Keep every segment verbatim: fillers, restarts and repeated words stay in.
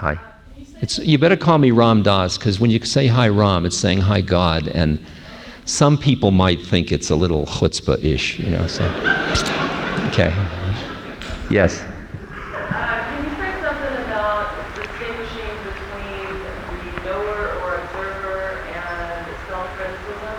Hi. It's, you better call me Ram Dass, because when you say hi Ram, it's saying hi God, and some people might think it's a little chutzpah-ish, you know, so. Okay. Yes? Uh, can you say something about distinguishing between the knower or observer and self-criticism?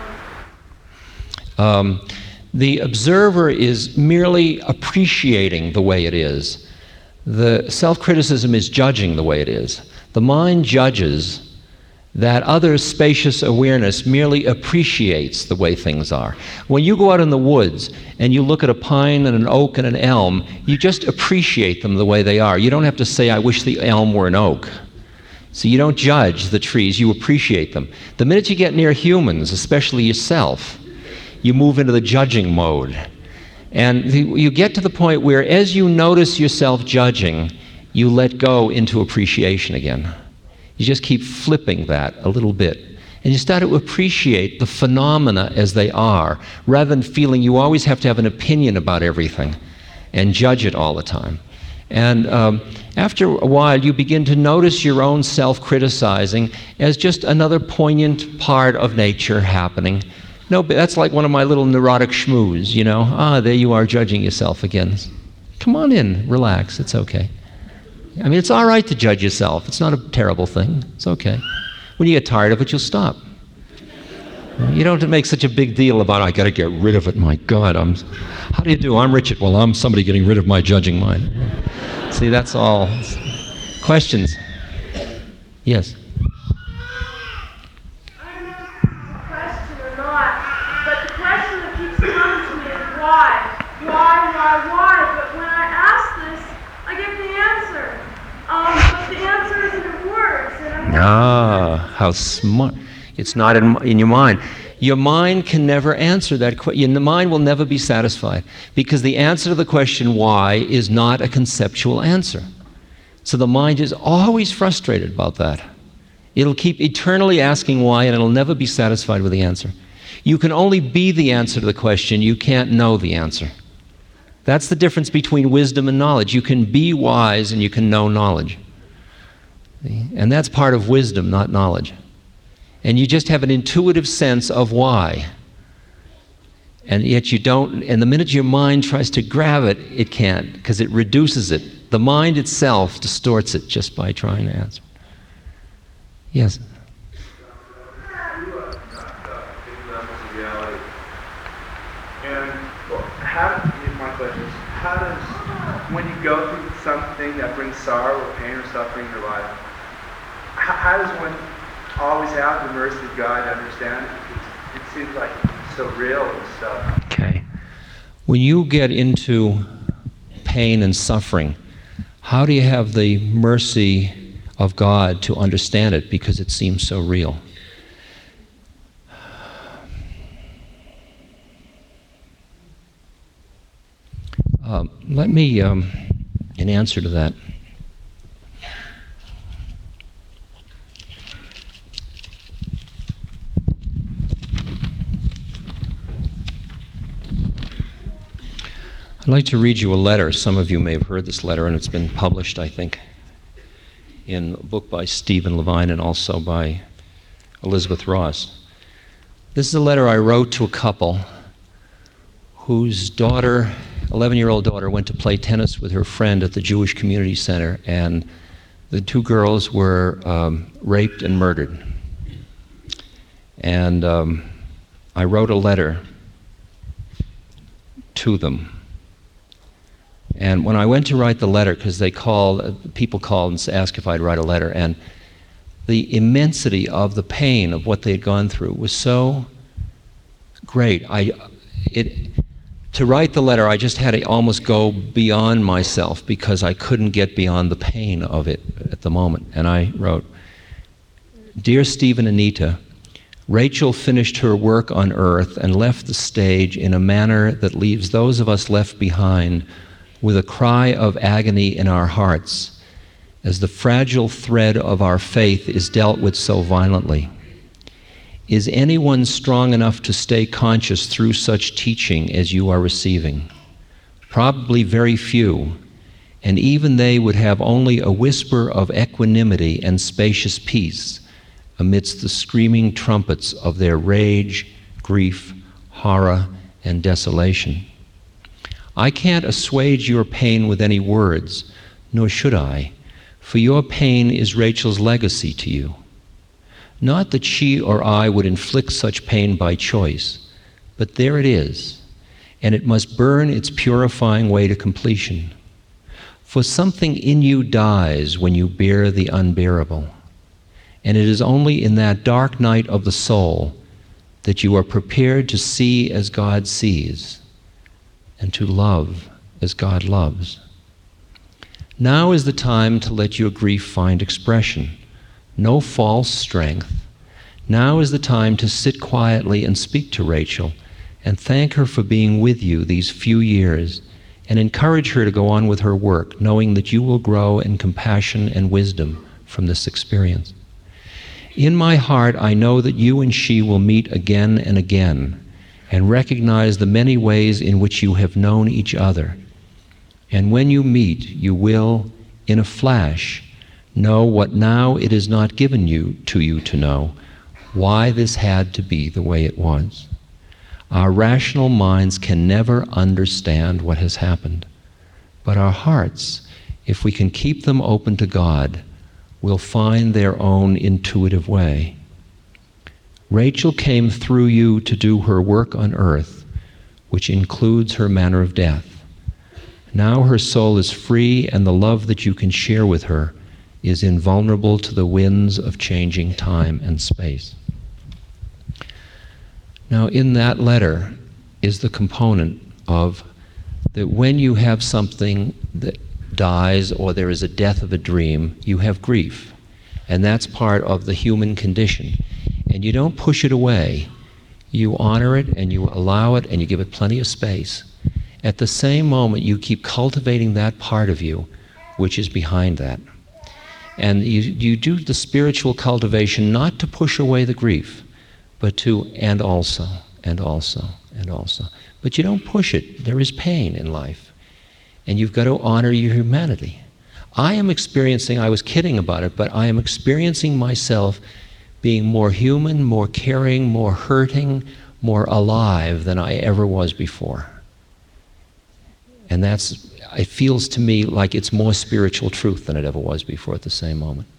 Um, the observer is merely appreciating the way it is. The self-criticism is judging the way it is. The mind judges, that other spacious awareness merely appreciates the way things are. When you go out in the woods and you look at a pine and an oak and an elm, you just appreciate them the way they are. You don't have to say, I wish the elm were an oak. So you don't judge the trees, you appreciate them. The minute you get near humans, especially yourself, you move into the judging mode. And you get to the point where as you notice yourself judging, you let go into appreciation again. You just keep flipping that a little bit. And you start to appreciate the phenomena as they are, rather than feeling you always have to have an opinion about everything and judge it all the time. And um, after a while, you begin to notice your own self-criticizing as just another poignant part of nature happening. No, but that's like one of my little neurotic schmoos, you know. Ah, there you are judging yourself again. Come on in, relax, it's okay. I mean, it's all right to judge yourself. It's not a terrible thing. It's okay. When you get tired of it, you'll stop. You don't have to make such a big deal about, I got to get rid of it. My God, I'm. How do you do? I'm Richard. Well, I'm somebody getting rid of my judging mind. See, that's all. Questions? Yes. I don't know if it's a question or not, but the question that keeps coming to me is why? Why, why, why? But when I ask this, I get the answer. Um, but the answer isn't in words. And Ah, how smart. It's not in, in your mind. Your mind can never answer that question. The mind will never be satisfied, because the answer to the question why is not a conceptual answer. So the mind is always frustrated about that. It'll keep eternally asking why, and it'll never be satisfied with the answer. You can only be the answer to the question. You can't know the answer. That's the difference between wisdom and knowledge. You can be wise and you can know knowledge. And that's part of wisdom, not knowledge. And you just have an intuitive sense of why. And yet you don't, and the minute your mind tries to grab it, it can't, because it reduces it. The mind itself distorts it just by trying to answer. Yes? How does, when you go through something that brings sorrow or pain or suffering in your life, how, how does one always have the mercy of God to understand it? It, it seems like so real and stuff. Okay. When you get into pain and suffering, how do you have the mercy of God to understand it because it seems so real? Um, let me, um, in answer to that, I'd like to read you a letter. Some of you may have heard this letter, and it's been published, I think, in a book by Stephen Levine and also by Elizabeth Ross. This is a letter I wrote to a couple whose daughter, eleven-year-old daughter, went to play tennis with her friend at the Jewish Community Center, and the two girls were um, raped and murdered. And um, I wrote a letter to them. And when I went to write the letter, because they called, people called and asked if I'd write a letter, and the immensity of the pain of what they had gone through was so great. I, it, to write the letter, I just had to almost go beyond myself because I couldn't get beyond the pain of it at the moment. And I wrote, "Dear Steve and Anita, Rachel finished her work on earth and left the stage in a manner that leaves those of us left behind with a cry of agony in our hearts, as the fragile thread of our faith is dealt with so violently. Is anyone strong enough to stay conscious through such teaching as you are receiving? Probably very few. and even they would have only a whisper of equanimity and spacious peace amidst the screaming trumpets of their rage, grief, horror, and desolation. I can't assuage your pain with any words, nor should I, for your pain is Rachel's legacy to you. Not that she or I would inflict such pain by choice, but there it is, and it must burn its purifying way to completion. For something in you dies when you bear the unbearable, and it is only in that dark night of the soul that you are prepared to see as God sees, and to love as God loves. Now is the time to let your grief find expression. No false strength. Now is the time to sit quietly and speak to Rachel and thank her for being with you these few years, and encourage her to go on with her work, knowing that you will grow in compassion and wisdom from this experience. In my heart, I know that you and she will meet again and again and recognize the many ways in which you have known each other. And when you meet, you will, in a flash, know what now it is not given you to you to know, why this had to be the way it was. Our rational minds can never understand what has happened, but our hearts, if we can keep them open to God, will find their own intuitive way. Rachel came through you to do her work on earth, which includes her manner of death. Now her soul is free, and the love that you can share with her is invulnerable to the winds of changing time and space. Now, in that letter is the component of that when you have something that dies or there is a death of a dream, you have grief. And that's part of the human condition. And you don't push it away. You honor it and you allow it and you give it plenty of space. At the same moment, you keep cultivating that part of you which is behind that. And you, you do the spiritual cultivation not to push away the grief, but to, and also, and also, and also. But you don't push it. There is pain in life. And you've got to honor your humanity. I am experiencing, I was kidding about it, but I am experiencing myself being more human, more caring, more hurting, more alive than I ever was before. And that's, it feels to me like it's more spiritual truth than it ever was before at the same moment.